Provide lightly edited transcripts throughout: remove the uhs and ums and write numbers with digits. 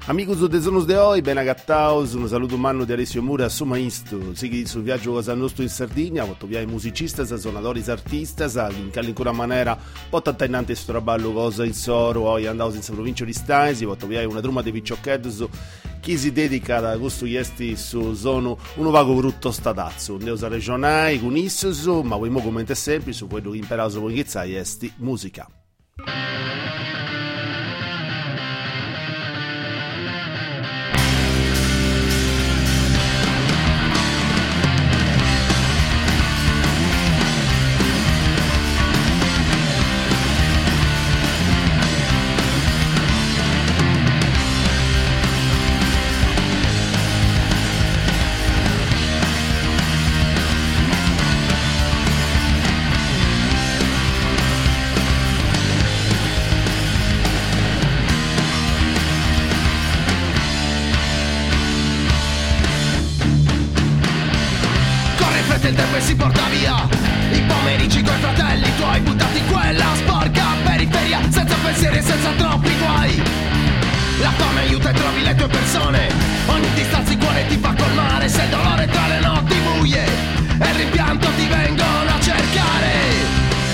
Amigos de Zonos de Oi, ben agattaus, un saluto umano di Alessio Mura, su maestro, segui sul viaggio cosa nostro in Sardegna, quando viai musicistas, suonatori artistas, in qualunque maniera, potta innanzi sto traballo cosa in Soro, oi andavo in provincia di Staisi, quando viai una truma di picciocchetti, chi si dedica a questo gesti su sono un vago brutto statazzo, un deus regionale, con issu, ma voi come sempre su quello che imparato con gli esti musica. Il tempo e si porta via i pomeriggi coi fratelli tuoi buttati in quella sporca periferia, senza pensieri e senza troppi guai. La fame aiuta e trovi le tue persone, ogni distanza in cuore ti fa colmare. Se il dolore tra le notti buie e il rimpianto ti vengono a cercare.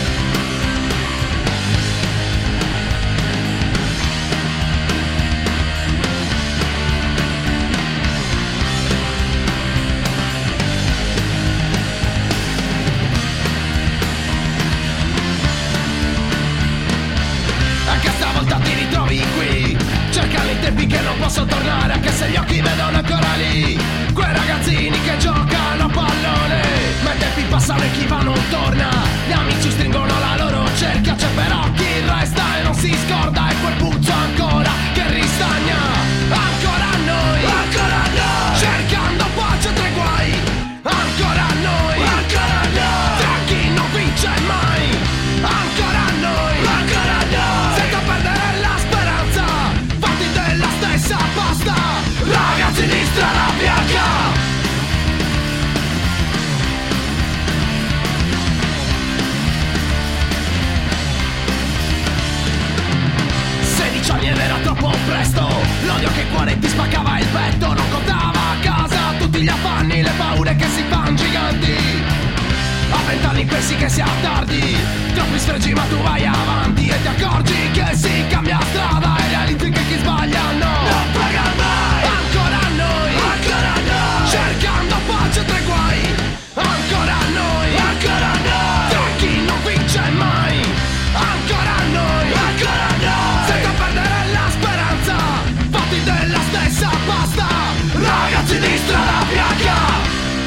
Ti ritrovi qui, cercano i tempi che non posso tornare, anche se gli occhi vedono ancora lì quei ragazzini che giocano a pallone. Ma i tempi passano e chi va non torna, gli amici stringono la loro cerchia. C'è però chi resta e non si scorda, e quel puzzo ancora che ristagna. Ancora noi, cercando pace tra i guai. Ancora noi, tra chi non vince mai. Ancora noi, senza perdere la speranza, fatti della stessa pasta, ragazzi di strada bianca. 16 anni ed era troppo presto, l'odio che il cuore ti spaccava il petto, non contava a casa tutti gli affanni, le paure che si fan giganti. A 20 anni pensi che sia tardi, troppi sfregi ma tu vai avanti e ti accorgi che si cambia strada e realizzi che chi sbaglia non paga mai. Ancora noi, cercando pace tra i guai. Ancora noi, tra chi non vince mai. Ancora noi, senza perdere la speranza, fatti della stessa pasta, ragazzi di strada bianca.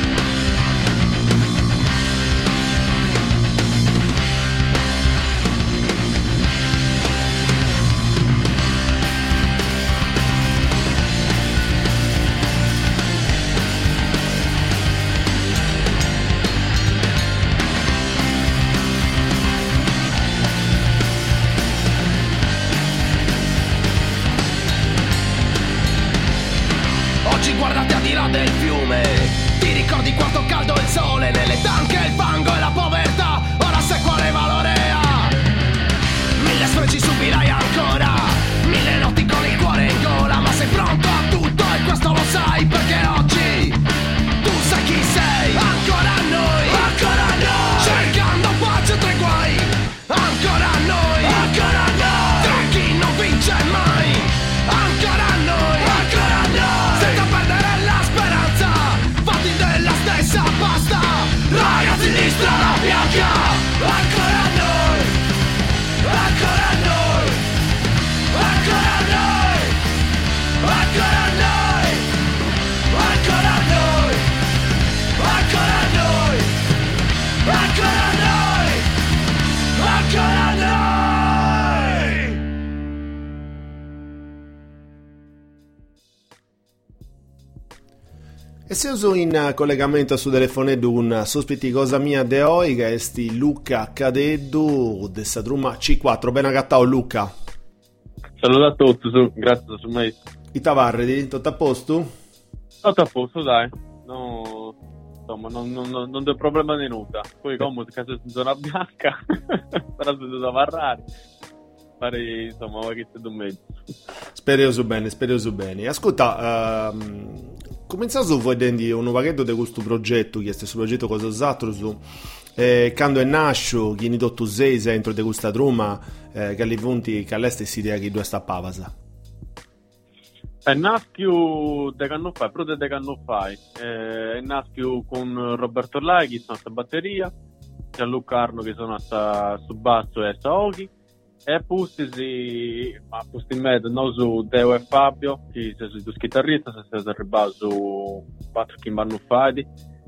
Oggi guardate al di là del fiume, ti ricordi quanto caldo il sole, nelle tanche il fango e la povertà, ora sai quale valore ha. 1000 sfregi subirai ancora, 1000 notti con il cuore in gola, ma sei pronto a tutto e questo lo sai perché oggi tu sai chi sei. Ancora noi, cercando pace tra i guai. Ancora noi, tra chi non vince mai. Ancora noi, senza perdere la speranza, fatti della stessa pasta, ragazzi di strada bianca. Ancora noi, ancora noi, ancora noi, ancora noi, ancora noi, ancora noi, ancora noi, ancora noi. E se uso in collegamento su telefoneddu un sospetticosa mia de oi, che esti Luca Cadeddu, de Sadruma C4. Ben agattao Luca. Saluto a tutti, grazie su me. I tavarredi, tutto a posto? Tutto a posto, dai. No, insomma, non c'è problema di nulla. Poi comunque, se in zona bianca, sarà tutto da varrare. Fare, insomma, che c'è un mezzo. Spero su bene. Ascolta, cominciamo vedendo un pachetto di questo progetto, che è questo progetto cos'altro su quando è nasce, chi ne dotto sei dentro di questa truma, che alle fonti che all'est si idea che due sta pavasa. È naschio de anno fa, proprio de anno fa. È naschio con Roberto Lai, che sono a batteria, Gianluca Arno, che sono su basso e a Oghi. E pustisi, ma pusti in mezzo, no, su Deo e Fabio, che sono due chitarristi, sono arrivati su 4 che vanno fatti.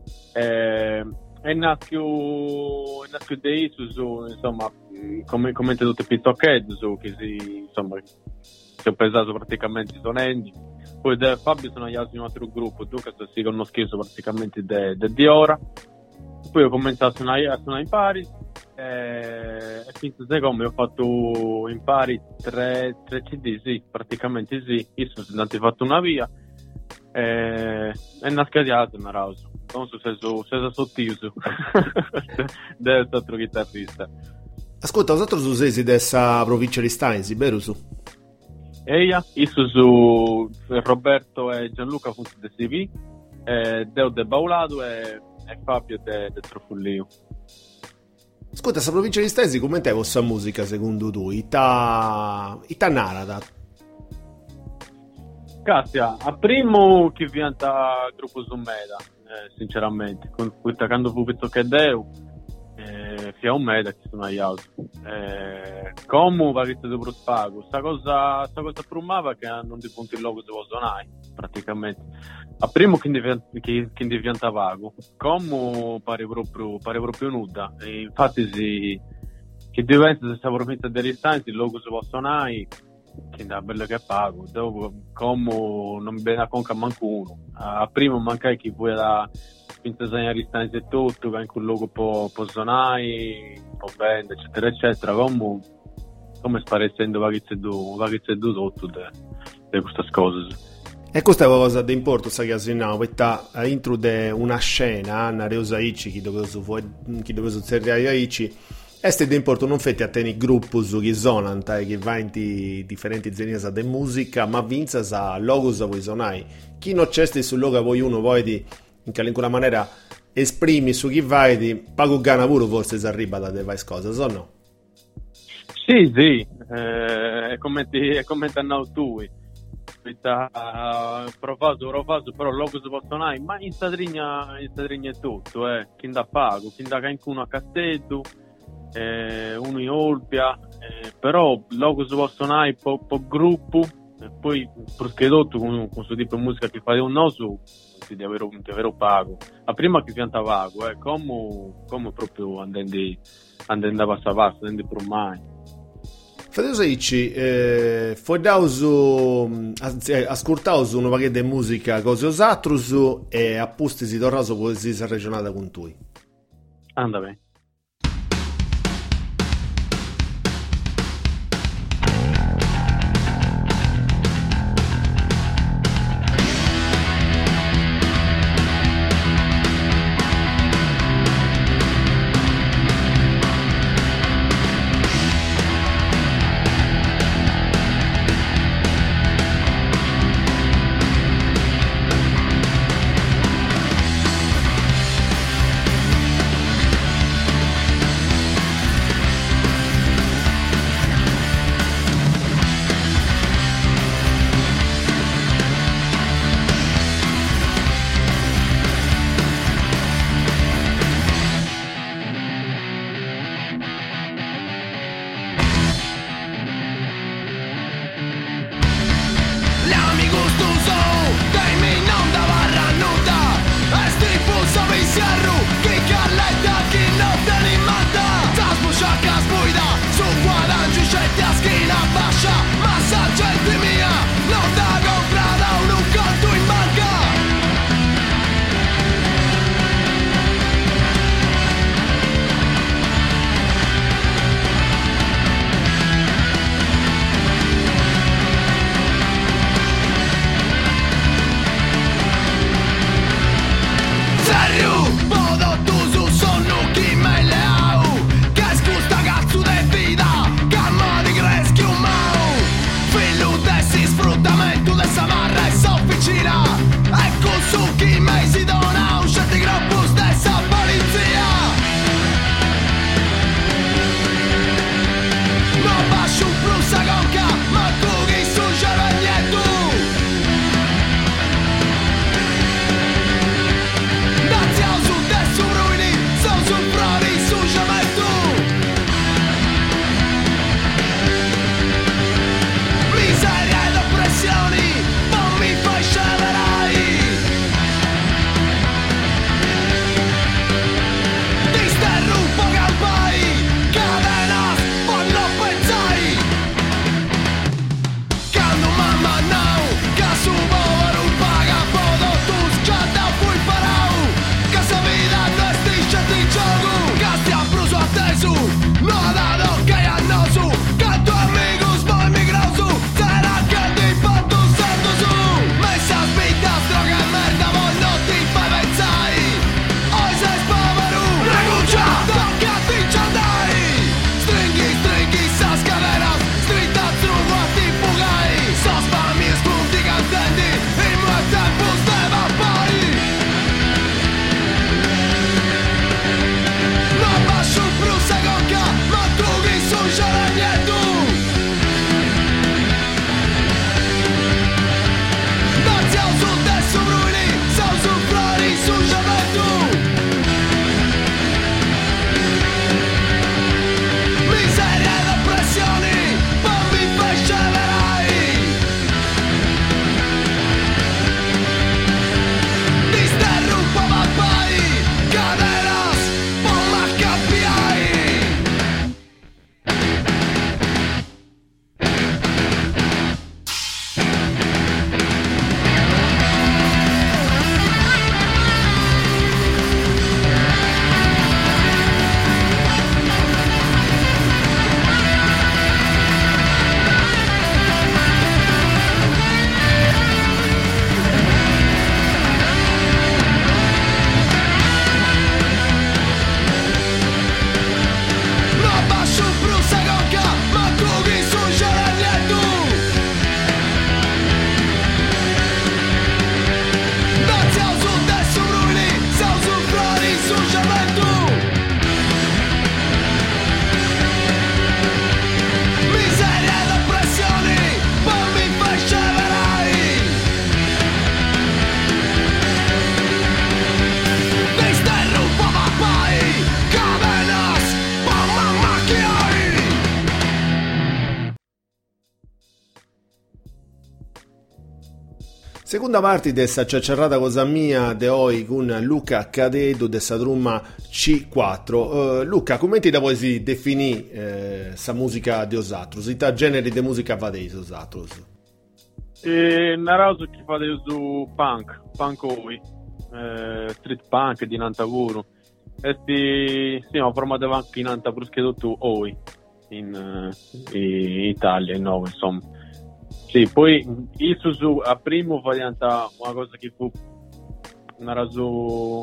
E naschio dei su, insomma, come tutti i pizzocchetti, su, che si ho pesato praticamente sonenti. Poi Deo e Fabio sono gli altri in un altro gruppo, tu che si conoscono praticamente di ora. Poi ho cominciato a suonare in pari. E finito secondo ho fatto in pari 3 CD, sì, praticamente sì. Io sono andato fatto una via e nascadiato una rausa. Non so se sono sottiso del altro chitarrista. Ascolta, usatelo su sesi dessa provincia di Stasi, vero su? Io su Roberto e Gianluca Fonte de CV, Deo de Baulato e Fabio de Trofullio. Ascolta, questa provincia di Stesi come te questa musica secondo tu? Ita narada? Cassia, a primo che vianta gruppo Zummeda, sinceramente, quando fu visto che Deu, fia un meda che sono agli altri. Come va che dopo spago, sta cosa prumava che non di punti il logo devo suonare, praticamente. A primo che diventa vago, come pare proprio nuda, e infatti che diventa se sta provinta dei restanti, il logo si può suonare, che da bello che pago, dopo come non me ne conca manco uno. A primo mancai che poi da finta segna restanti e tutto, che anche un logo può suonare, può vendere, eccetera, eccetera, come sta essendo vagizze tutto di queste cose. E questa è una cosa di importanza che asinavo, perché intrude una scena, una reusa Ici, chi dove si serve Ici, e di importanza non fate a tenere gruppi che suonano, che va in differenti generi di musica, ma vinza sa logos voi suonai. Chi non c'è sul logo voi uno poi di in qualche maniera esprimi su chi vai di pago gana pure forse si arriva da delle cose, o no? Sì, è come ti hanno tu. Provato, però logo si può suonare, ma in Sadrigna è tutto, chi da pago, chi da anche uno a Castello, uno in Olbia, però logo si può suonare po' gruppo, e poi perché tutto con questo tipo di musica che fai un noso di avere pago. A prima che pianta vago, come proprio andando a passare, andando per mai. Federico Ici, ascoltaus un pacchetto di musica cose osatrus e apposti si torna su poesia regionale con tui. Anda bene. Seconda parte di questa ciacciarrata cosa mia de oggi con Luca Cadedo dessa trumma C4. Luca, come ti da voi si definì sa musica di osatros? Ita generi di musica vadesi osatros? Naraso ci fate su punk oi, street punk di Nantaguru. Sì, ho formato anche in Nanta perché tutto oi in Italia, in Nova, insomma. Sì, poi su a primo fa diventa una cosa che fu Naraso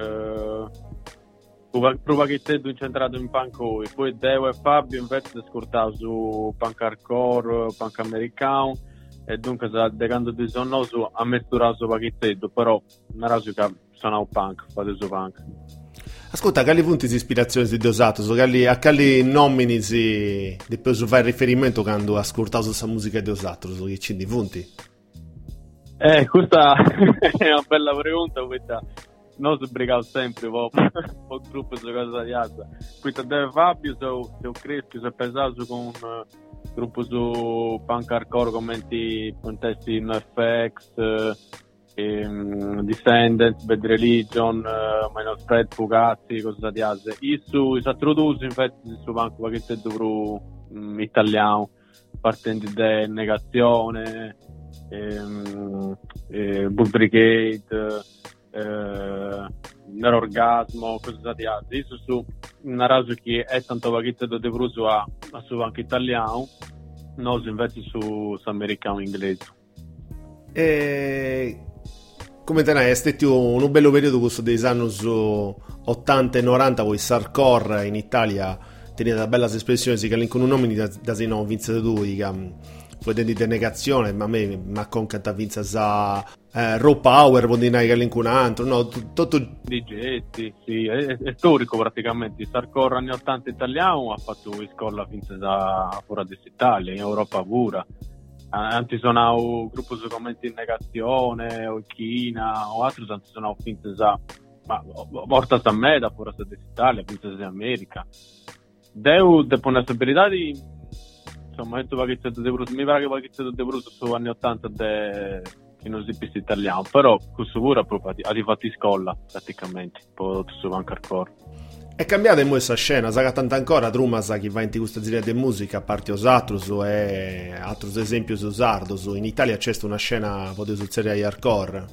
prova che te incentrato in punk oi, poi Deo e Fabio invece scortavo su punk hardcore, punk americano. E dunque da quando ti sono su a mettere su pacchetto, però una raso che suonavo punk, fate su punk. Ascolta, quali punti di ispirazione si usato? A quali nomini si depois fare riferimento quando ascoltavo questa musica di usato? Su che di punti? Questa è una bella pregunta, questa non si brigavo sempre po' gruppo su cosa di alza. Questa deve Fabio se cresco, se pesato con gruppo su punk hardcore commenti contesti NoFX, Descendants, Bad Religion, Minor Threat, Fugazzi, cosa di altre. Su Satrodusi infatti su punk pacchetto pro italiano, partendo da Negazione, Bull Brigade, Nerorgasmo, cosa di altri. Su una raso che è tanto pacchetto di bruso a su anche italiano, no invece su americano inglese. Come te ne è stato un bello periodo questo dei anni 80 e 90, poi Sarkor in Italia teneva da bella espressione, si chiama con un nome da se no Vince Dui poi di negazione, ma a me mi ha concanta Vince za Raw Power, vuol dire che un altro, no, tutto DJ, sì, è storico praticamente. Sarkor anni 80 italiano ha fatto scuola Vince za fuori d'Italia, in Europa pura. Anzi suonavo gruppo su commenti in negazione o China o altro, tanto suonavo Vince za ma porta a me da fuori d'Italia, Vince za America. Deu de possibilità di insomma, mi pare che pacchetto di Bruto su anni 80 che non si pista italiano, però questo pure proprio ha fatto scuola praticamente, poi su punk hardcore. È cambiata in questa scena, sa che tanta ancora Truma sa che va in questa serie di musica, a parte Osatros e altri esempi su Sardos, in Italia c'è una scena potete succedere hardcore.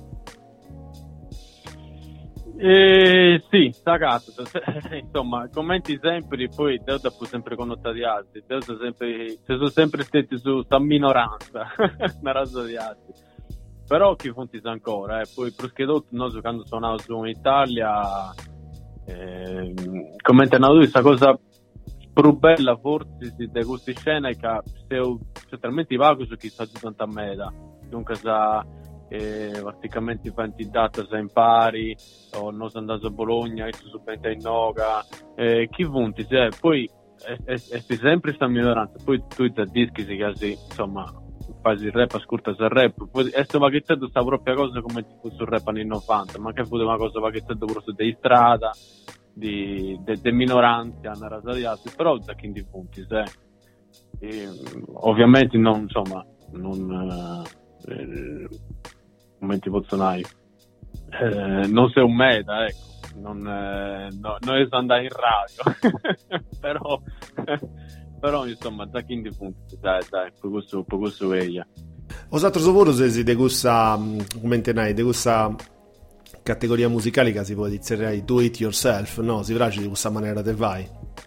Sì, sta cazzo, insomma, commenti sempre, poi Deo dopo sempre connotati altri, Deo sono sempre stati su sta minoranza, una razza di altri, però chi fonti ancora, poi perché tutto, noi quando suonavo su in Italia, commentano questa cosa più bella forse di queste scene che se talmente vago su chi sta di tanta meta, dunque sa praticamente fanti data se impari o non sono andato a Bologna e su Benta in Noga chi punti poi è sempre questa minoranza, poi tu da dischi si casi insomma fai il rap, ascolta il rap, poi questo pacchetto sta propria cosa come tipo sul rap anni 90, ma che fu una cosa pacchetto proprio di strada di minoranze hanno rasato di altri, però da chi di punti ovviamente non insomma non come ti posso dire non sei un meta, ecco, non sono andato in radio però insomma da chi di punti dai per questo veglia Osatro Sovoro se si degusta come intenai degusta categoria musicale che si può dire do it yourself, no? Si piace di questa maniera te vai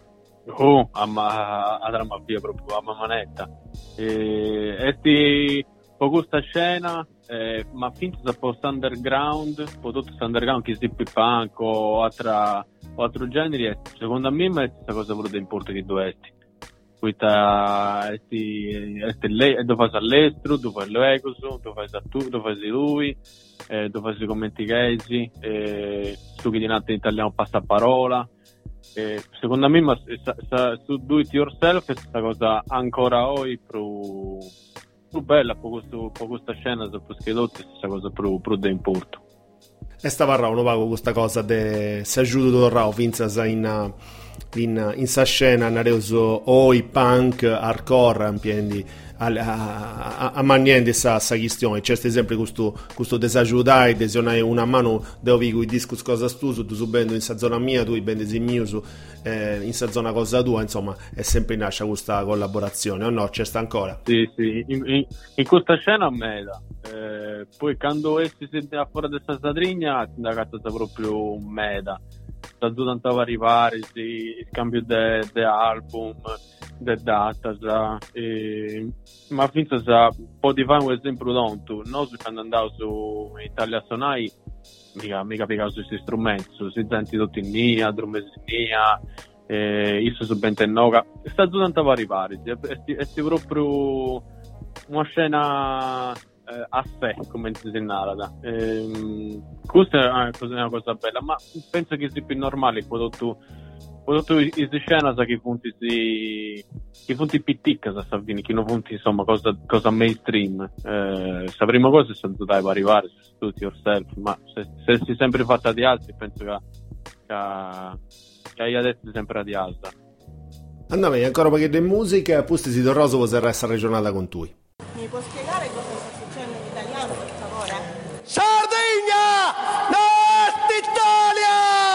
a dramma via proprio a manetta con questa scena ma finto da post underground poi tutto underground che si punk o altro generi secondo me è questa cosa proprio importante che dovetti questa dove fai all'estero dove fai l'ecoso dove fai tu dove fai lui dove fai i commenti gaysi su chi di nato in italiano passaparola secondo me su do it yourself è questa cosa ancora oggi più bella per questa scena perché questa cosa più da importo. E stava uno pago questa cosa de si aiuto torrao finza in sa scena nareoso o i punk hardcore ampienti a maniente sa questione. C'è sempre questo desaggiudai desionai una mano devi con i discos cosa tu subendo in sa zona mia tu i bendi in miuso in sa zona cosa tua, insomma è sempre nasce questa collaborazione o no? C'è sta ancora? Sì, in questa scena meda poi quando essi si fuori da sta sadrigna la casa sta proprio meda sta tutta arrivare il cambio de album de data ma finza sa può di fare un esempio pronto noi quando andavo su Italia Sonai mica piegavo su questi strumenti si senti tutti in nia drummesinia io su bentennoga sta tutta arrivare è proprio una scena a sé come si narra questa è una cosa bella ma penso che sia più normale quando tu in scena sa che punti pitticca sa Savini che non punti insomma cosa mainstream la prima cosa è stata dai per arrivare su tutti yourself ma se si è sempre fatta di altri penso che hai adesso sempre di alta andiamo ancora perché di musica poi si torroso può essere regionale con tu. Mi può spiegare cosa sta succedendo in italiano, per favore? Sardegna! Nord Italia!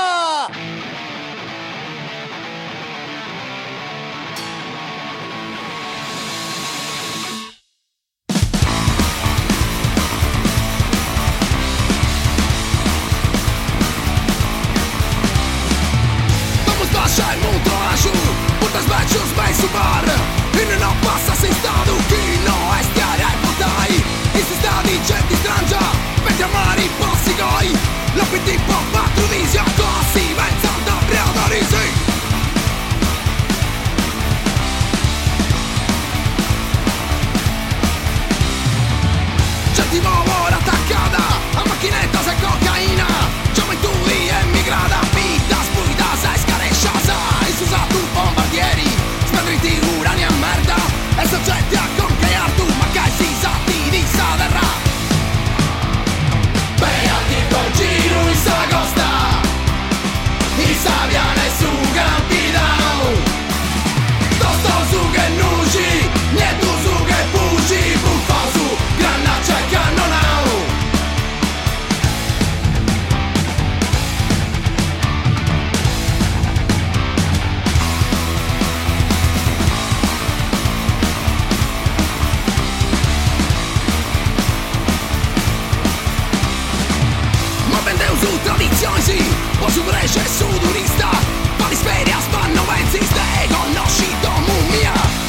Vamos baixar muito acho, putas baixos vai subar. E non passa sem estado que não é stiare ai potai. E si sta di gente strangia, per chiamare i possi goi. Lo piti po' patronisia, così pensando a briodorisi. Gente ora attaccata, a macchinetta se cocaina. Gioventù emigrata, vita spuita, sei scaresciasa. E si usa tu bombardieri, spendriti urani a merda. E soggetti a concrear tu, ma che si sa di saderà. Beati col giro in sa costa, in Saviana e su Campidano. Tosto su che nuci, niente su che buci, buffa su, granaccia e cannonau. Su tradizioni sì, o su Brescia e su turista. Ma l'isperia spanno pensi, ste conosci mummia.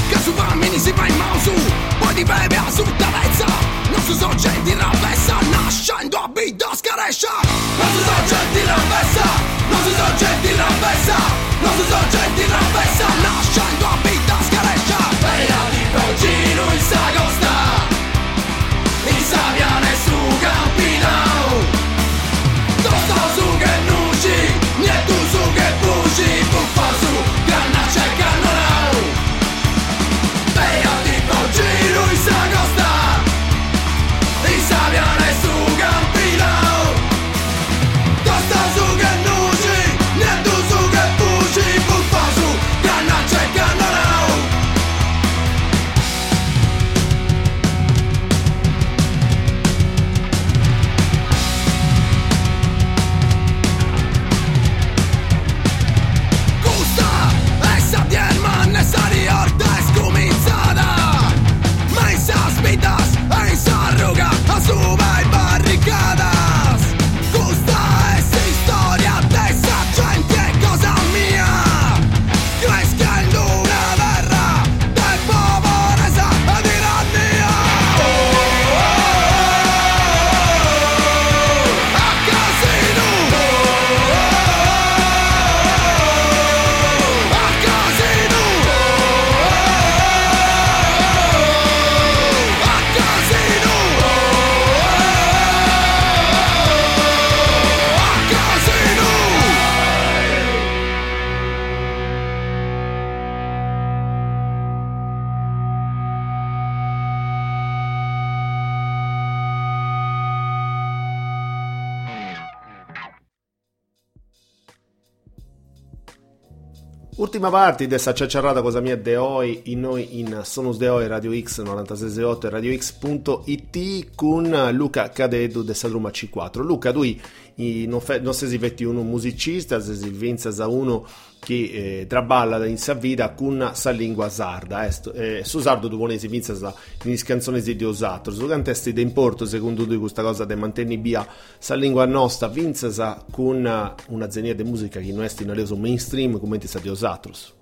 Ultima parte di questa ciacciarrata cosa mia de oggi in noi in Sonus de oggi Radio X 96.8 e radiox.it con Luca Cadeddu de Sadruma C4. Luca, tu non sei vetti un musicista, sei vinzas a uno che traballa in sa vita con sa lingua sarda. Su sardo tu volesi vinzas in canzoni di osatro. Su cantesti de importo secondo tu questa cosa de mantenni via sa lingua nostra vinzas con una zenia de musica che non è in reso mainstream come ti sa di osatros.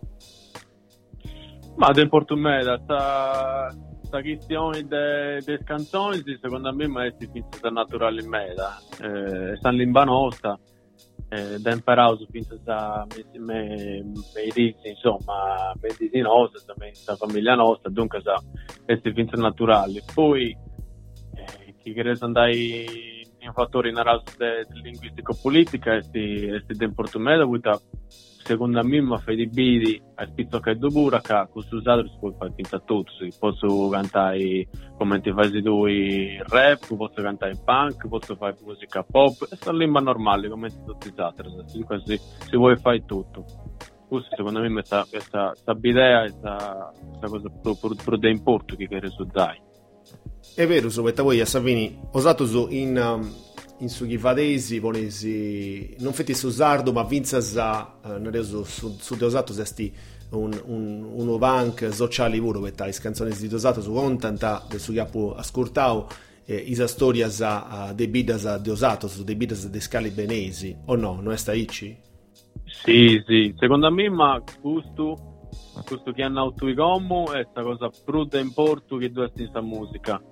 Ma de importo me da sta questione de canzoni secondo me ma è finza naturale in meda sta lingua nostra da imparare su finza me insomma di nostra sta famiglia nostra dunque è finza naturale poi chi crede andare in fattori in raso de linguistico politica è de importo me da secondo me ma fai di bidi a spizzo che do buraca con su usato si può fare finta tutto si posso cantare come ti fai tu il rap posso cantare il punk posso fare musica pop è una lingua normale come tutti gli altri quindi si vuole fare tutto questo secondo me questa idea è questa cosa pro de importo che risultai è vero so che voi a Savini usato su in su Ghivadesi volesi non fetti su sardo ma vinzas su deosato sesti un bank sociale vuro che tais canzoni di deosato su contanta del su capo ascoltau isa storias de bidas deosato su de bidas de scali benesi o no non è staici? Sì secondo me ma questo che hanno autoicomo è sta cosa brutta in porto che deve essere in sta musica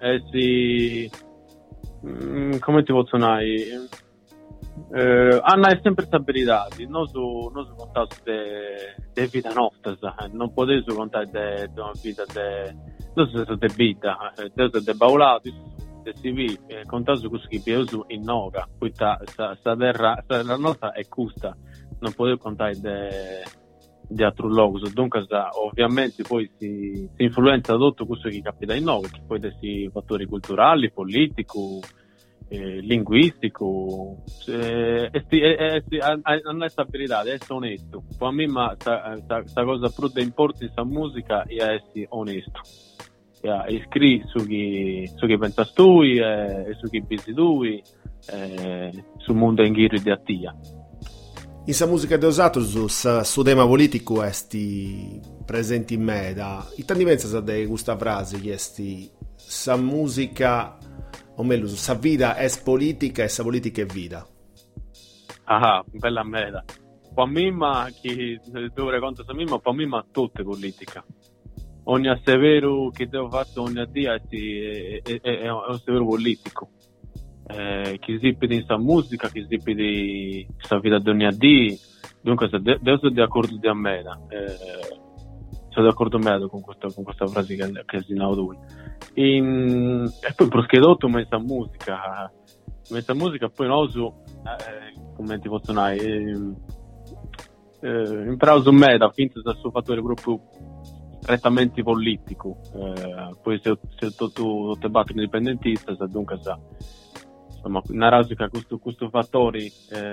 come ti posso dire hanno sempre stabilità non su contare de vita nostra non potete contare de una vita non so se de vita de baulati de CV contare su questo che più in noga poi sta terra la nostra è custa non potete contare di altro luogo dunque ovviamente poi si influenza tutto questo che capita in noi che poi questi fattori culturali, politico, linguistico non è stabilità, è essere onesto per me ma sta cosa più importa in questa musica è essere onesto e scrivi su chi pensi tu e su chi pensi tu sul mondo in giro di attia. In sa musica de osatros su tema politico esti presenti in meda. I tanti pensa de questa frase che esti sa musica o meglio sa vita è politica e sa politica è vita. Ah, bella meda. Per me ma chi dovrei conto sa me ma per me ma tutto è politica. Ogni assevero che devo fare ogni dia è un severo politico. Chi si pede in sta musica, chi si pede sta vita di ogni dì, dunque devo essere d'accordo di me, sono d'accordo con questa frase che si naudui. E poi proschedotto ma in sta musica poi non so come ti posso dire imparare su me da finta dal suo fattore proprio strettamente politico poi se tu te batti indipendentista dunque insomma una rasica questo fattore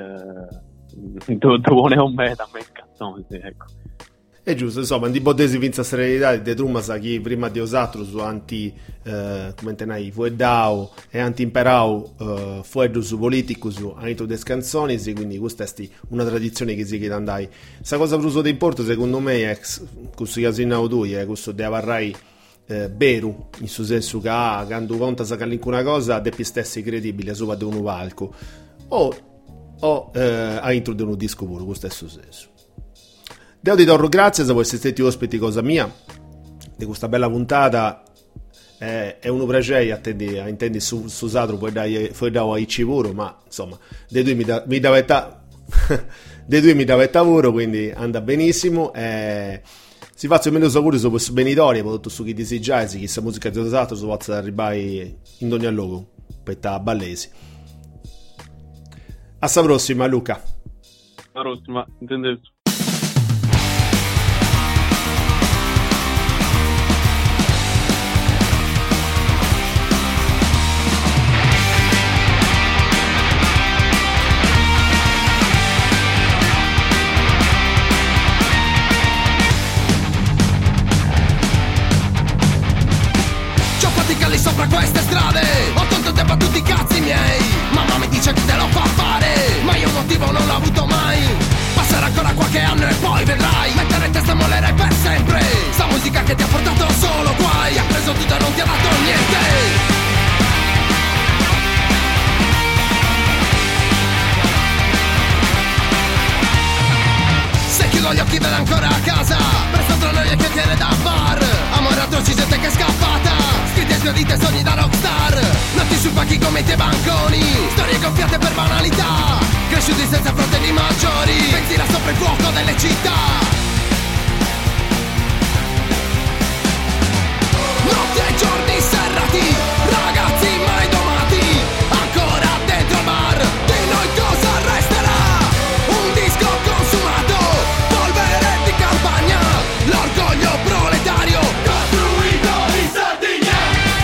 dove un meta me canzone ecco è giusto insomma di bodesi vinza serenità de Trumas chi prima di osatro su anti come tenai fuedau e anti imperau fuedu su politico su anito des canzoni quindi questa è una tradizione che si chiede andai sta cosa per uso di importo secondo me è questo casinau tu questo de avarrai beru in suo senso che quando conta sa una cosa depi stessi credibile sopra di un palco o a intro di un disco puro questo è il suo senso. Deo ti torno grazie se voi siete stati ospiti cosa mia di questa bella puntata è un piacere a intendi su Sadro poi dai a Icipuro ma insomma dei due mi davetta dei due mi davetta lavoro quindi anda benissimo si faccio meno auguri su questo benitorio per tutto su chi desiderai chi sa musica di Sadro su possa arrivare in ogni luogo per ta ballesi alla prossima Luca alla prossima intendete. qualche anno e poi vedrai mettere in testa e mollerai per sempre. Sta musica che ti ha portato solo guai, ti ha preso tutto e non ti ha dato niente. Chiudo gli occhi vedo ancora a casa, presto tra noi e chiacchiere da bar. Amore atroci, gente che è scappata, scritte e sbiadite, sogni da rockstar. Notti sui banchi come i banconi, storie gonfiate per banalità, cresciuti senza fratelli maggiori, benzina sopra il fuoco delle città. Notti e giorni serrati, ragazzi mai domati, ancora dentro al bar, di noi cosa resterà? Un disco consumato, polvere di campagna, l'orgoglio proletario costruito in Sardegna.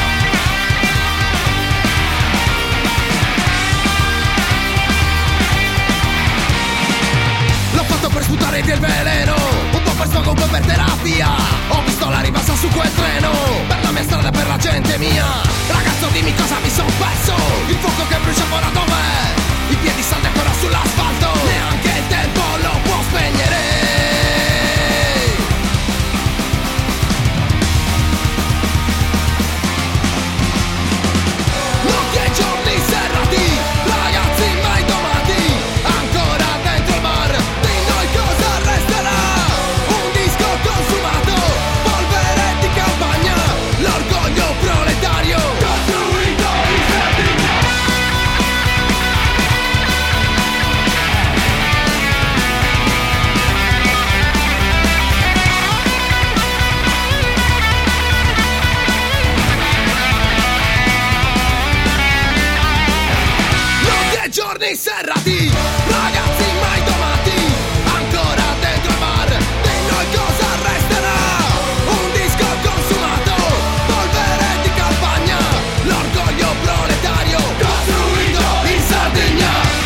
L'ho fatto per sputare via il veleno, un po' per sfogo, un po' per terapia. Ho visto la ribassa su quel treno, per la mia strada, per la gente mia. Ragazzo dimmi cosa mi son perso, il fuoco che brucia ora dov'è? I piedi saldi ancora sull'asfalto, neanche il tempo lo può spegnere. Notti e giorni serrati, ragazzi mai domati, ancora dentro il bar, di noi cosa resterà? Un disco consumato, polvere di campagna, l'orgoglio proletario costruito in Sardegna. Notti e giorni serrati, ragazzi mai domati, ancora dentro il bar, di noi cosa resterà? Un disco consumato, polvere di campagna, l'orgoglio proletario costruito in Sardegna.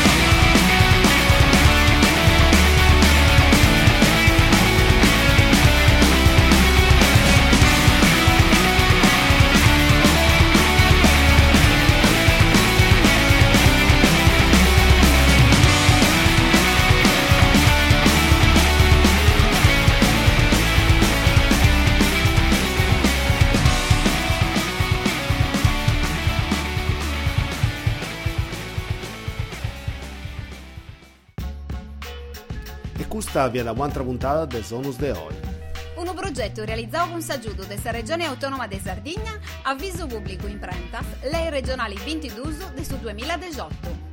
E questa viene un'altra puntata del Sonus de Oi. Un progetto realizzato con s'aggiuto della Regione Autonoma de Sardegna, avviso pubblico in prentas, lei regionali 22 del 2018.